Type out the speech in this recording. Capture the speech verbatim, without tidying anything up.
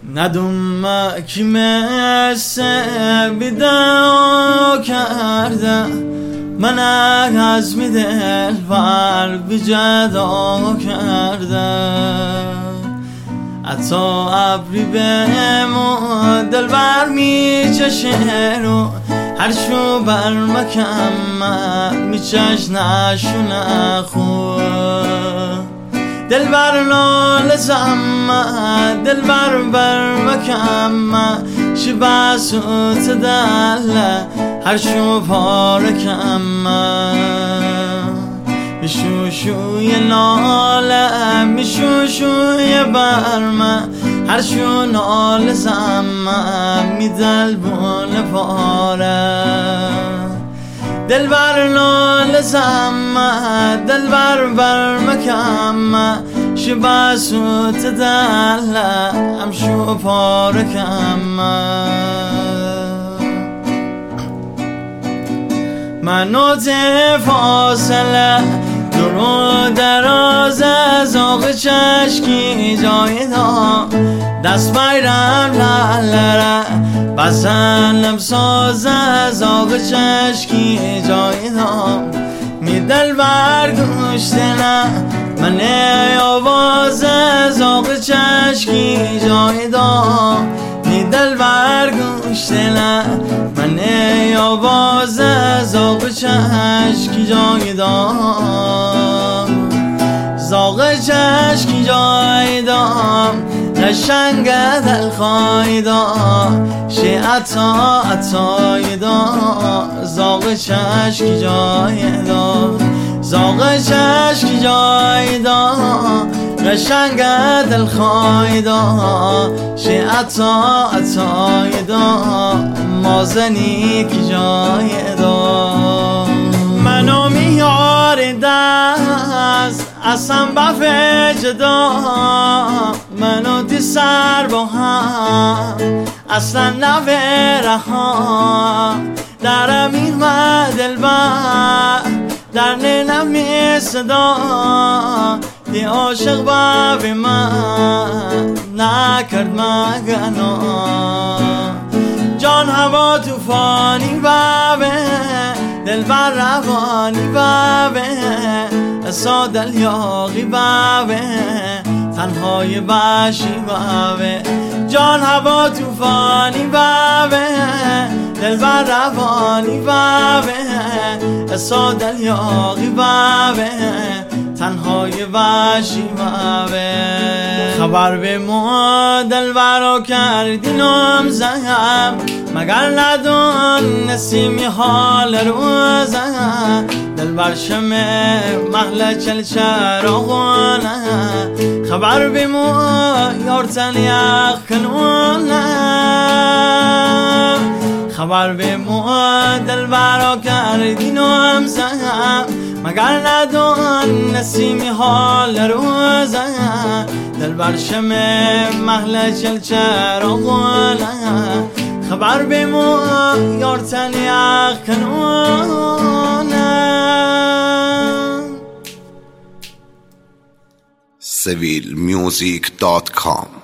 ندوم کی مثل بیدار کرده من از می دل بر بی جدا کرده حتی ابری به ما دل بر می چشه رو هر شو بر مکم می چش نشونه خود دل بر نال زم دل بر بر مکم شی بسوت دل هر شو پارکم میشو شوی ناله میشو شوی برم هر شو نال زم می دل بون پاره دل بر نال زم دل بر بر مکم شی بسوت دل هم شو پارکم منو ته فاصله درو دراز از آق چشکی جای دا دست بیرم لالره بزنم ساز از آق چشکی جای دا می دل برگوشته نه من آواز از آق چشکی جای دا می دل برگوشته نه من آواز از آق چشکی جای دا زاغ چشکی جای دا قشنگ دل خواهی دا شی عطا عطای دا زاغ چشکی جای دا زاغ چشکی جای دا قشنگ دل خواهی دا شی عطا عطای دا مازنی کی جای دا منو میاره دست اصلا بفه جدا منو دی سر با هم اصلا نوره ها درم این و دل بر در نمی صدا دی عاشق باب من نکرد مگنا جان هوا توفانی بابه دل بر روانی بابه اسا دل یاقی بابه تنهای باشی بابه جان هوا توفانی بابه دل بر روانی بابه اسا دل یاقی بابه تنهای باشی بابه خبر به ما دل برا کردینم زهم مگر ندون نسیمی حال روزم دل بر شمه محل چل چراغونه خبر به ما یارتن یخ کنونه خبر به ما دل برا کردینم زهم مگر ندون نسیمی حال روزم دل بر شمه محل چل چراغونه خبر به ما یارتن یخ کنونه سویل میوزیک دات کام